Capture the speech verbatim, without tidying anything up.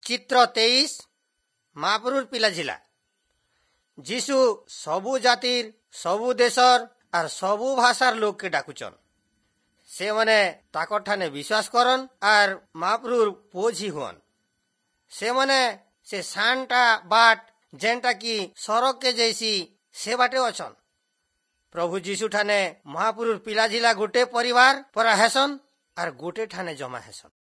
चित्र तेईस महापुरुर पिला झिला जीशु सबु जातिर सबु देशर और सबु भाषार लोग के डाकुचन। से मने ताकर ठाने विश्वास करन और महापुरुर पोझी हुअन। से मने से शांता बाट जेंटा की सड़क के जैसी से बाटे अछन। प्रभु जीशु ठाने महापुरुर पिला झिला गोटे परिवार पर हेसन और गोटे ठाने जमा हेसन।